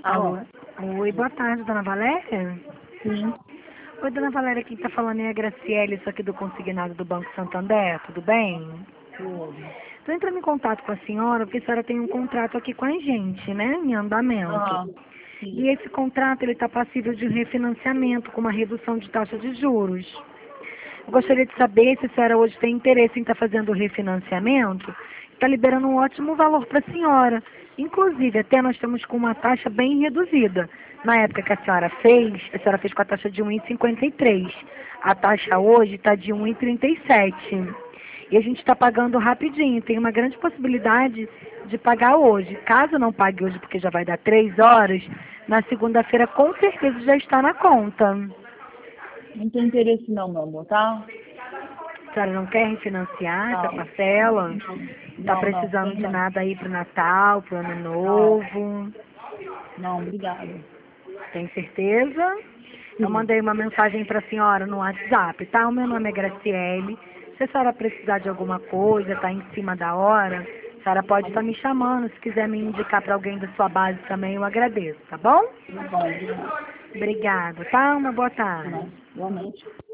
Alô? Alô? Oi, boa tarde, dona Valéria. Sim. Oi, dona Valéria, quem está falando é a Graciele, isso aqui do Consignado do Banco Santander, tudo bem? Tudo. Estou entrando em contato com a senhora, porque a senhora tem um contrato aqui com a gente, né, em andamento. Ah, sim. E esse contrato, ele está passível de refinanciamento, com uma redução de taxa de juros. Eu gostaria de saber se a senhora hoje tem interesse em estar fazendo o refinanciamento. Está liberando um ótimo valor para a senhora. Inclusive, até nós estamos com uma taxa bem reduzida. Na época que a senhora fez com a taxa de 1,53. A taxa hoje está de 1,37. E a gente está pagando rapidinho. Tem uma grande possibilidade de pagar hoje. Caso não pague hoje, porque já vai dar 3 horas, na segunda-feira com certeza já está na conta. Não tem interesse não, meu amor, tá? A senhora não quer refinanciar essa Não. parcela? Não. Está Não precisando tem de não. nada aí para o Natal, para o Ano Não. Novo? Não, obrigada. Tem certeza? Eu Sim. mandei uma mensagem para a senhora no WhatsApp, tá? O meu nome é Graciele. Se a senhora precisar de alguma coisa, tá em cima da hora, a senhora pode estar me chamando. Se quiser me indicar para alguém da sua base também, eu agradeço, tá bom? Tá bom, obrigada. Obrigada, tá? Uma boa tarde. Boa noite.